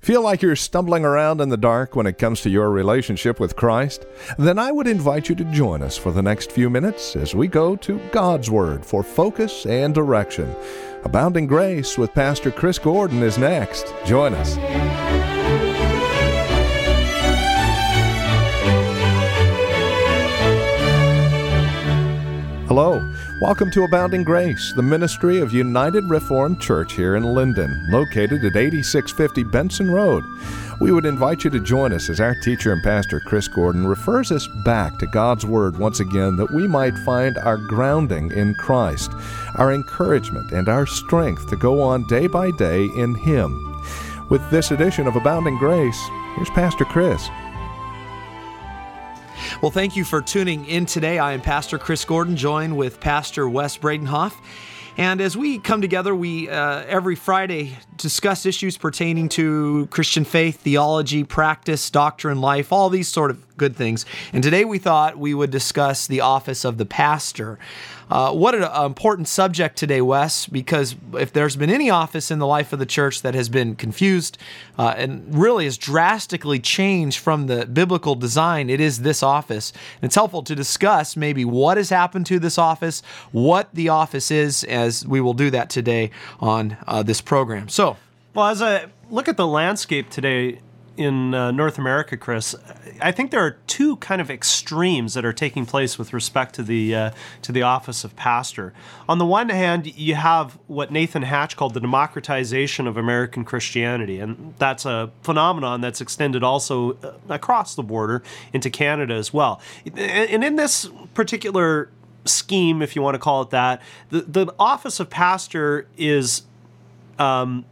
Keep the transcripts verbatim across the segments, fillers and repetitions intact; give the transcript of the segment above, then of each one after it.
Feel like you're stumbling around in the dark when it comes to your relationship with Christ? Then I would invite you to join us for the next few minutes as we go to God's Word for focus and direction. Abounding Grace with Pastor Chris Gordon is next. Join us. Hello. Welcome to Abounding Grace, the ministry of United Reformed Church here in Linden, located at eighty-six fifty Benson Road. We would invite you to join us as our teacher and pastor, Chris Gordon, refers us back to God's Word once again that we might find our grounding in Christ, our encouragement, and our strength to go on day by day in Him. With this edition of Abounding Grace, here's Pastor Chris. Well, thank you for tuning in today. I am Pastor Chris Gordon, joined with Pastor Wes Bradenhoff. And as we come together, we uh, every Friday discuss issues pertaining to Christian faith, theology, practice, doctrine, life, all these sort of good things. And today we thought we would discuss the office of the pastor. Uh, what an important subject today, Wes, because if there's been any office in the life of the church that has been confused uh, and really has drastically changed from the biblical design, it is this office. And it's helpful to discuss maybe what has happened to this office, what the office is, as we will do that today on uh, this program. So, well, as I look at the landscape today in uh, North America, Chris, I think there are two kind of extremes that are taking place with respect to the uh, to the office of pastor. On the one hand, you have what Nathan Hatch called the democratization of American Christianity, and that's a phenomenon that's extended also uh, across the border into Canada as well. And in this particular scheme, if you want to call it that, the, the office of pastor is um,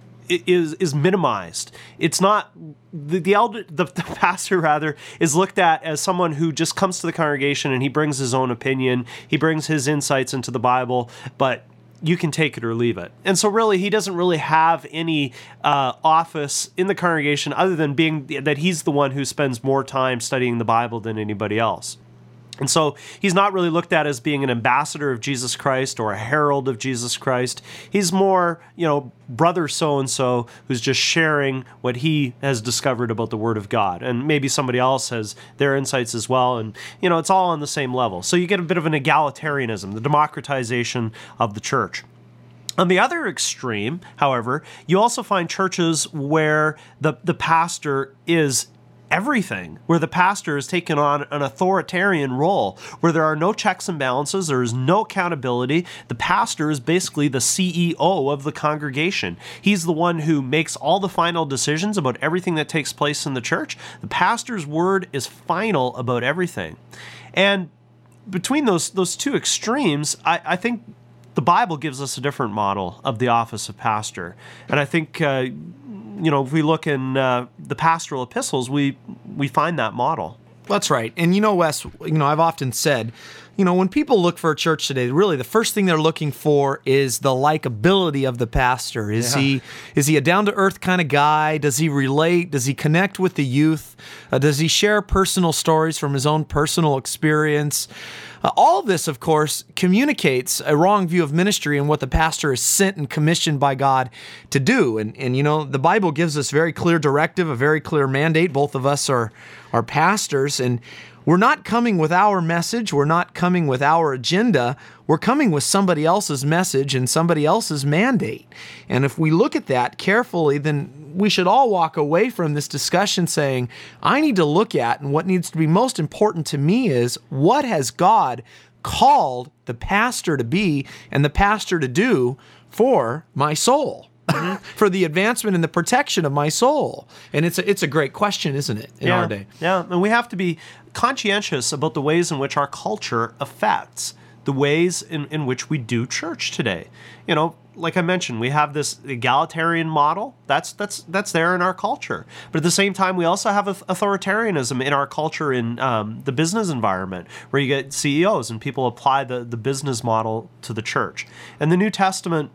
is is minimized. It's not the the elder the, the pastor rather is looked at as someone who just comes to the congregation and he brings his own opinion, he brings his insights into the Bible, but you can take it or leave it. And so really he doesn't really have any uh, office in the congregation other than being that he's the one who spends more time studying the Bible than anybody else. And so he's not really looked at as being an ambassador of Jesus Christ or a herald of Jesus Christ. He's more, you know, brother so-and-so who's just sharing what he has discovered about the Word of God. And maybe somebody else has their insights as well. And, you know, it's all on the same level. So you get a bit of an egalitarianism, the democratization of the church. On the other extreme, however, you also find churches where the, the pastor is everything, where the pastor has taken on an authoritarian role, where there are no checks and balances, there is no accountability. The pastor is basically the C E O of the congregation. He's the one who makes all the final decisions about everything that takes place in the church. The pastor's word is final about everything. And between those those two extremes, I, I think the Bible gives us a different model of the office of pastor. And I think uh, you know, if we look in uh, the pastoral epistles, we we find that model. That's right. And you know, Wes, you know, I've often said, you know, when people look for a church today, really the first thing they're looking for is the likability of the pastor. Is yeah. he is he a down-to-earth kind of guy? Does he relate? Does he connect with the youth? Uh, does he share personal stories from his own personal experience? Uh, all of this, of course, communicates a wrong view of ministry and what the pastor is sent and commissioned by God to do. And, and you know, the Bible gives us very clear directive, a very clear mandate. Both of us are, are pastors, and we're not coming with our message. We're not coming with our agenda. We're coming with somebody else's message and somebody else's mandate. And if we look at that carefully, then we should all walk away from this discussion saying, I need to look at, and what needs to be most important to me is, what has God called the pastor to be and the pastor to do for my soul? For the advancement and the protection of my soul. And it's a, it's a great question, isn't it, in yeah, our day? Yeah, and we have to be conscientious about the ways in which our culture affects the ways in, in which we do church today. You know, like I mentioned, we have this egalitarian model. That's that's that's there in our culture. But at the same time, we also have authoritarianism in our culture in um, the business environment, where you get C E Os and people apply the, the business model to the church. And the New Testament,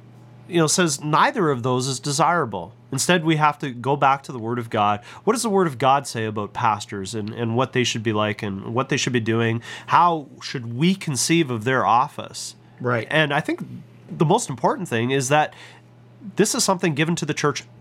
you know, says neither of those is desirable. Instead, we have to go back to the Word of God. What does the Word of God say about pastors and, and what they should be like and what they should be doing? How should we conceive of their office? Right. And I think the most important thing is that this is something given to the church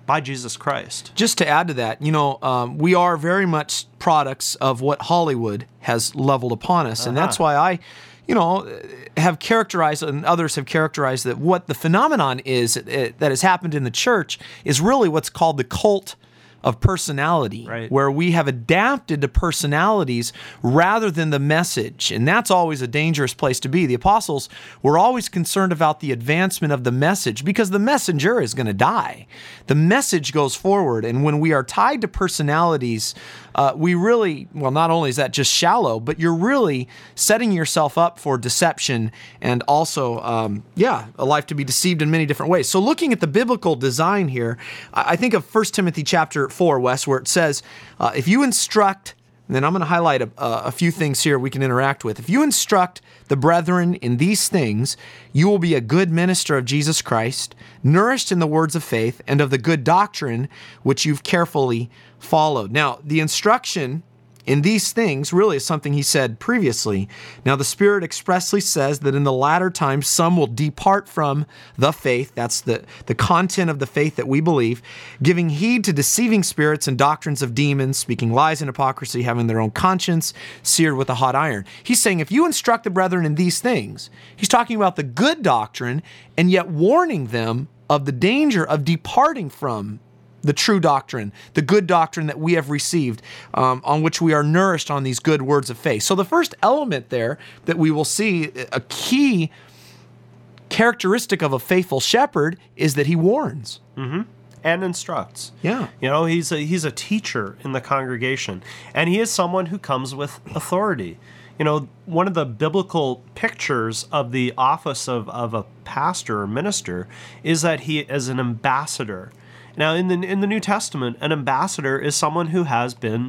by Jesus Christ. Just to add to that, you know, um, we are very much products of what Hollywood has leveled upon us. And Uh-huh. that's why I, you know, have characterized, and others have characterized, that what the phenomenon is uh, that has happened in the church is really what's called the cult of personality, Right. where we have adapted to personalities rather than the message. And that's always a dangerous place to be. The apostles were always concerned about the advancement of the message, because the messenger is going to die. The message goes forward. And when we are tied to personalities, uh, we really, well, not only is that just shallow, but you're really setting yourself up for deception and also, um, yeah, a life to be deceived in many different ways. So looking at the biblical design here, I I think of First Timothy chapter four, Wes, where it says, uh, if you instruct, and then I'm going to highlight a, a few things here we can interact with. If you instruct the brethren in these things, you will be a good minister of Jesus Christ, nourished in the words of faith and of the good doctrine which you've carefully followed. Now, the instruction in these things really is something he said previously. Now, the Spirit expressly says that in the latter times some will depart from the faith. That's the, the content of the faith that we believe, giving heed to deceiving spirits and doctrines of demons, speaking lies and hypocrisy, having their own conscience seared with a hot iron. He's saying if you instruct the brethren in these things, he's talking about the good doctrine and yet warning them of the danger of departing from the true doctrine, the good doctrine that we have received, um, on which we are nourished on these good words of faith. So the first element there that we will see, a key characteristic of a faithful shepherd, is that he warns. Mm-hmm. And instructs. Yeah. You know, he's a, he's a teacher in the congregation, and he is someone who comes with authority. You know, one of the biblical pictures of the office of, of a pastor or minister is that he is an ambassador. Now, in the in the New Testament, an ambassador is someone who has been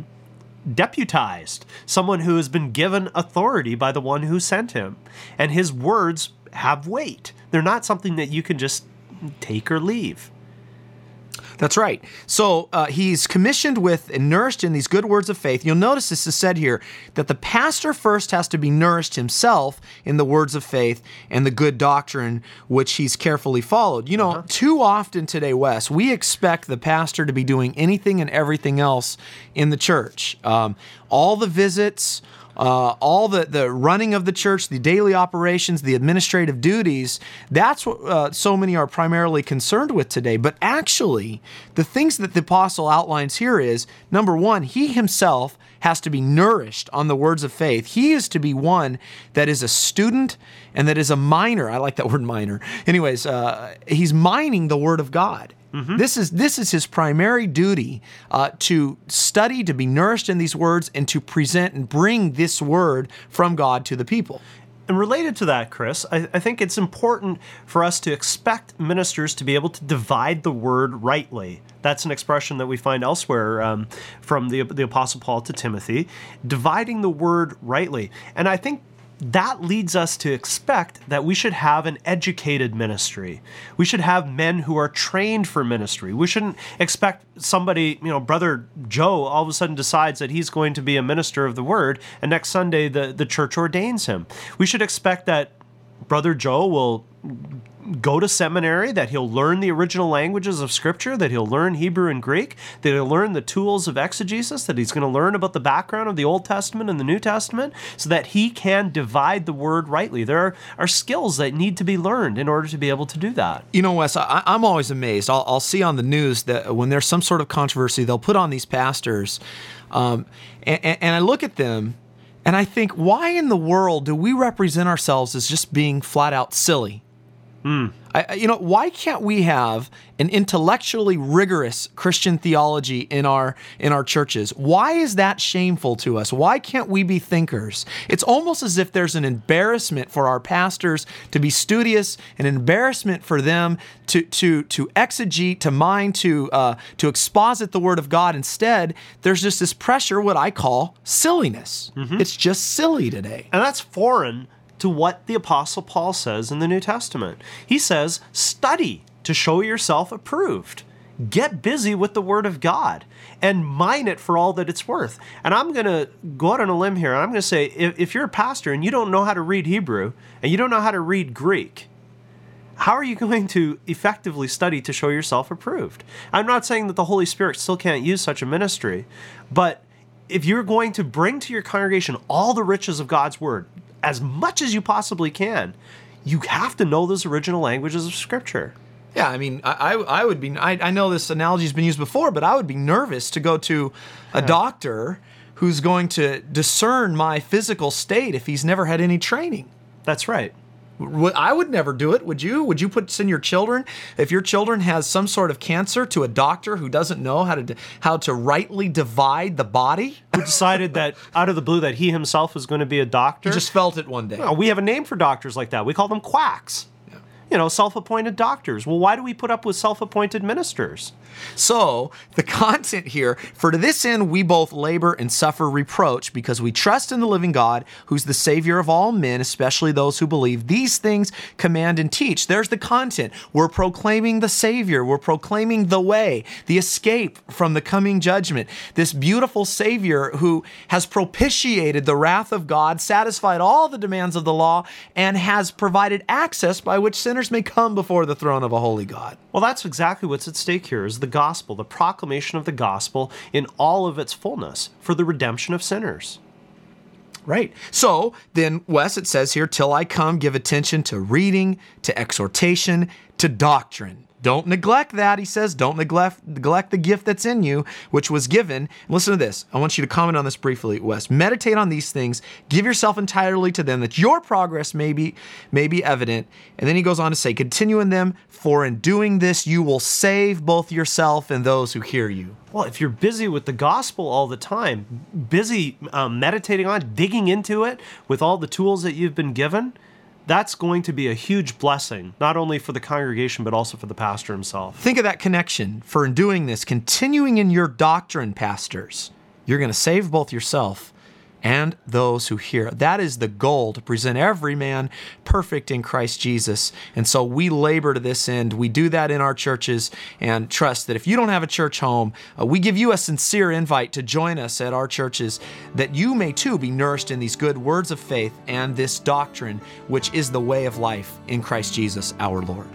deputized, someone who has been given authority by the one who sent him. And his words have weight. They're not something that you can just take or leave. That's right. So uh, he's commissioned with and nourished in these good words of faith. You'll notice this is said here, that the pastor first has to be nourished himself in the words of faith and the good doctrine which he's carefully followed. You know, uh-huh. Too often today, Wes, we expect the pastor to be doing anything and everything else in the church. Um, all the visits, Uh, all the, the running of the church, the daily operations, the administrative duties, that's what uh, so many are primarily concerned with today. But actually, the things that the apostle outlines here is, number one, he himself has to be nourished on the words of faith. He is to be one that is a student and that is a miner. I like that word miner. Anyways, uh, he's mining the word of God. Mm-hmm. This is this is his primary duty, uh, to study, to be nourished in these words, and to present and bring this word from God to the people. And related to that, Chris, I, I think it's important for us to expect ministers to be able to divide the word rightly. That's an expression that we find elsewhere um, from the, the Apostle Paul to Timothy, dividing the word rightly. And I think that leads us to expect that we should have an educated ministry. We should have men who are trained for ministry. We shouldn't expect somebody, you know, Brother Joe all of a sudden decides that he's going to be a minister of the word, and next Sunday the, the church ordains him. We should expect that Brother Joe will go to seminary, that he'll learn the original languages of Scripture, that he'll learn Hebrew and Greek, that he'll learn the tools of exegesis, that he's going to learn about the background of the Old Testament and the New Testament, so that he can divide the word rightly. There are, are skills that need to be learned in order to be able to do that. You know, Wes, I, I'm always amazed. I'll, I'll see on the news that when there's some sort of controversy, they'll put on these pastors, um, and, and I look at them, and I think, why in the world do we represent ourselves as just being flat out silly? Mm. I, you know, why can't we have an intellectually rigorous Christian theology in our in our churches? Why is that shameful to us? Why can't we be thinkers? It's almost as if there's an embarrassment for our pastors to be studious, an embarrassment for them to to to exegete, to mine, to uh, to exposit the Word of God. Instead, there's just this pressure, what I call silliness. Mm-hmm. It's just silly today, and that's foreign to what the Apostle Paul says in the New Testament. He says, study to show yourself approved. Get busy with the Word of God and mine it for all that it's worth. And I'm going to go out on a limb here, and I'm going to say, if, if you're a pastor and you don't know how to read Hebrew and you don't know how to read Greek, how are you going to effectively study to show yourself approved? I'm not saying that the Holy Spirit still can't use such a ministry, but if you're going to bring to your congregation all the riches of God's Word, as much as you possibly can, you have to know those original languages of Scripture. Yeah, I mean, I, I would be, I, I know this analogy has been used before, but I would be nervous to go to a doctor who's going to discern my physical state if he's never had any training. That's right. I would never do it. Would you? Would you put send your children, if your children has some sort of cancer, to a doctor who doesn't know how to how to rightly divide the body? Who decided that out of the blue that he himself was going to be a doctor? He just felt it one day. Well, we have a name for doctors like that. We call them quacks. Yeah. You know, self-appointed doctors. Well, why do we put up with self-appointed ministers? So, the content here, for to this end we both labor and suffer reproach, because we trust in the living God, who's the Savior of all men, especially those who believe. These things command and teach. There's the content. We're proclaiming the Savior. We're proclaiming the way, the escape from the coming judgment. This beautiful Savior who has propitiated the wrath of God, satisfied all the demands of the law, and has provided access by which sinners may come before the throne of a holy God. Well, that's exactly what's at stake here, is the gospel, the proclamation of the gospel in all of its fullness for the redemption of sinners. Right. So then, Wes, it says here, till I come, give attention to reading, to exhortation, to doctrine. Don't neglect that, he says. Don't neglect, neglect the gift that's in you, which was given. Listen to this. I want you to comment on this briefly, Wes. Meditate on these things. Give yourself entirely to them, that your progress may be, may be evident. And then he goes on to say, continue in them, for in doing this, you will save both yourself and those who hear you. Well, if you're busy with the gospel all the time, busy um, meditating on it, digging into it with all the tools that you've been given, that's going to be a huge blessing, not only for the congregation, but also for the pastor himself. Think of that connection. For in doing this, continuing in your doctrine, pastors, you're going to save both yourself and those who hear. That is the goal, to present every man perfect in Christ Jesus. And so we labor to this end. We do that in our churches, and trust that if you don't have a church home, uh, we give you a sincere invite to join us at our churches, that you may too be nourished in these good words of faith and this doctrine, which is the way of life in Christ Jesus our Lord.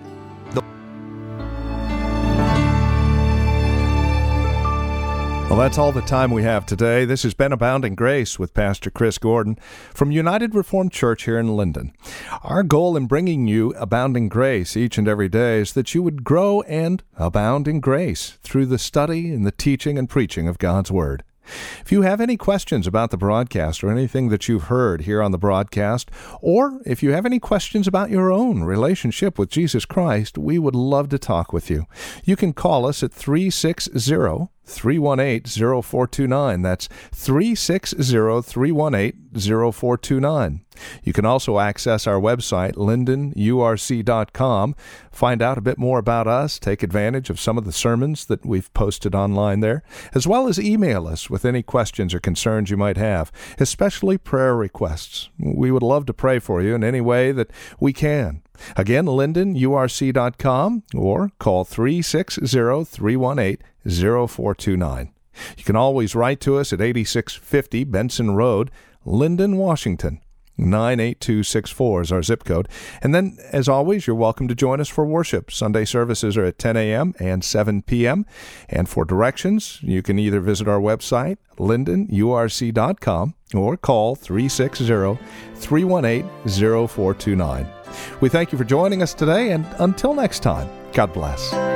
Well, that's all the time we have today. This has been Abounding Grace with Pastor Chris Gordon from United Reformed Church here in Linden. Our goal in bringing you Abounding Grace each and every day is that you would grow and abound in grace through the study and the teaching and preaching of God's Word. If you have any questions about the broadcast or anything that you've heard here on the broadcast, or if you have any questions about your own relationship with Jesus Christ, we would love to talk with you. You can call us at three six zero, three one eight, zero four two nine. That's three six zero, three one eight, zero four two nine. You can also access our website, linden u r c dot com, find out a bit more about us, take advantage of some of the sermons that we've posted online there, as well as email us with any questions or concerns you might have, especially prayer requests. We would love to pray for you in any way that we can. Again, linden u r c dot com, or call three six zero, three one eight, zero four two nine. You can always write to us at eighty-six fifty Benson Road, Linden, Washington. nine eight two six four is our zip code. And then, as always, you're welcome to join us for worship. Sunday services are at ten a.m. and seven p.m. And for directions, you can either visit our website, linden u r c dot com, or call three six zero, three one eight, zero four two nine. We thank you for joining us today, and until next time, God bless.